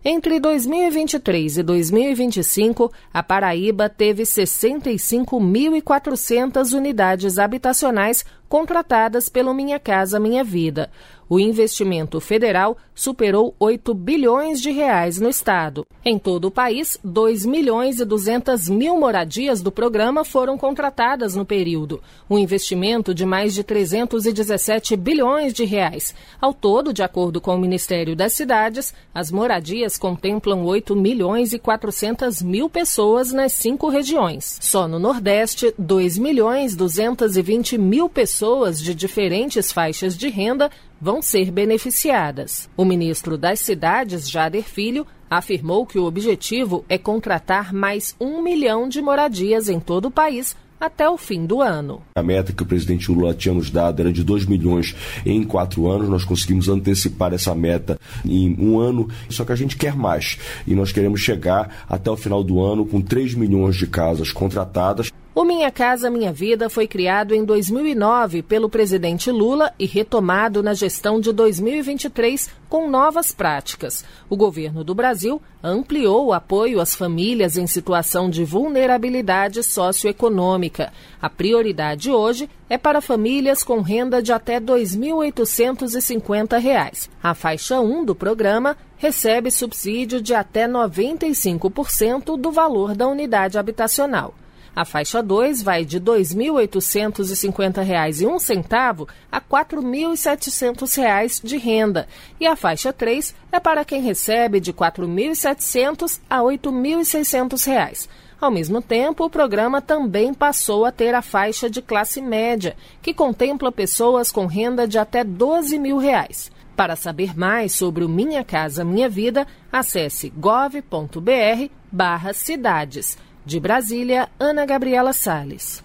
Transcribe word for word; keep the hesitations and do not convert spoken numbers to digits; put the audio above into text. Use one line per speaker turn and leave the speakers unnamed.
Entre dois mil e vinte e três e dois mil e vinte e cinco, a Paraíba teve sessenta e cinco mil e quatrocentas unidades habitacionais contratadas pelo Minha Casa Minha Vida. O investimento federal superou oito bilhões de reais no estado. Em todo o país, dois milhões e duzentas mil moradias do programa foram contratadas no período, um investimento de mais de trezentos e dezessete bilhões de reais. Ao todo, de acordo com o Ministério das Cidades, as moradias contemplam oito milhões e quatrocentas mil pessoas nas cinco regiões. Só no Nordeste, dois milhões duzentas e vinte mil pessoas de diferentes faixas de renda vão ser beneficiadas. O ministro das Cidades, Jader Filho, afirmou que o objetivo é contratar mais um milhão de moradias em todo o país até o fim do ano.
A meta que o presidente Lula tinha nos dado era de dois milhões em quatro anos. Nós conseguimos antecipar essa meta em um ano, só que a gente quer mais. E nós queremos chegar até o final do ano com três milhões de casas contratadas.
O Minha Casa Minha Vida foi criado em dois mil e nove pelo presidente Lula e retomado na gestão de dois mil e vinte e três com novas práticas. O governo do Brasil ampliou o apoio às famílias em situação de vulnerabilidade socioeconômica. A prioridade hoje é para famílias com renda de até dois mil oitocentos e cinquenta reais. A faixa um do programa recebe subsídio de até noventa e cinco por cento do valor da unidade habitacional. A faixa dois vai de dois mil oitocentos e cinquenta reais e um centavo a quatro mil e setecentos reais de renda. E a faixa três é para quem recebe de quatro mil e setecentos a oito mil e seiscentos reais. Ao mesmo tempo, o programa também passou a ter a faixa de classe média, que contempla pessoas com renda de até doze mil reais. Para saber mais sobre o Minha Casa Minha Vida, acesse gov ponto br barra cidades. De Brasília, Ana Gabriela Salles.